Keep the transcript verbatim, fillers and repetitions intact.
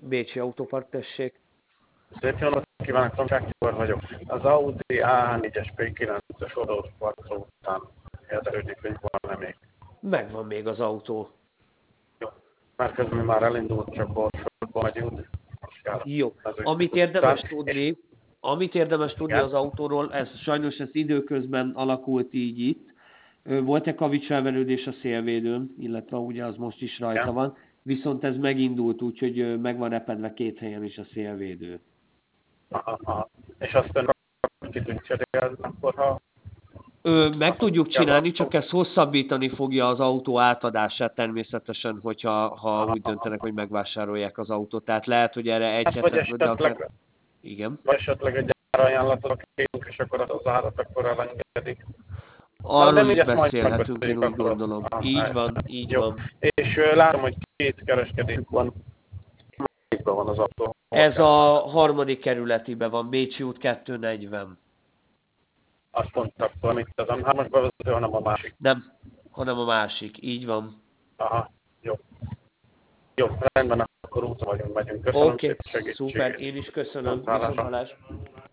Bécsi Autópark, tessék. Szép jó napot kívánok, Tomcsák Tibor vagyok. Az Audi á négyes pé kilences oldalpartra után érdeklődik, hogy van-e még. Megvan még az autó. Jó, mert közben már elindult, csak Borsodba megyünk. Jó, amit érdemes tudni, amit érdemes tudni Igen. az autóról, ez sajnos ez időközben alakult így itt. Volt egy kavicsfelverődés a szélvédőn, illetve ugye az most is rajta Igen. van, viszont ez megindult, úgyhogy meg van repedve két helyen is a szélvédő. Aha, aha. És azt ön ki tudjuk cserélni, akkor ha... Ö, meg tudjuk csinálni, csak ez hosszabbítani fogja az autó átadását természetesen, hogyha ha úgy döntenek, hogy megvásárolják az autót. Tehát lehet, hogy erre egy Hát, vagy hetet, de akár... esetleg, Igen. vagy esetleg egy árajánlatot kérünk, és akkor az árat akkor elengedik. Arról is beszélhetünk, én úgy gondolom. Ah, Így van, így jó. van. És uh, látom, hogy két kereskedésük van. Melyikben van az autó? Ez a harmadik kerületiben van, Bécsi út kettőszáznegyven. Azt mondta, akkor mit az em hármas bevezető, hanem a másik. Nem, hanem a másik, így van. Aha, jó. Jó, rendben, akkor úton vagyunk, megyünk. Köszönöm Oké, szépen segítséget. szuper, én is köszönöm. Viszontlátásra.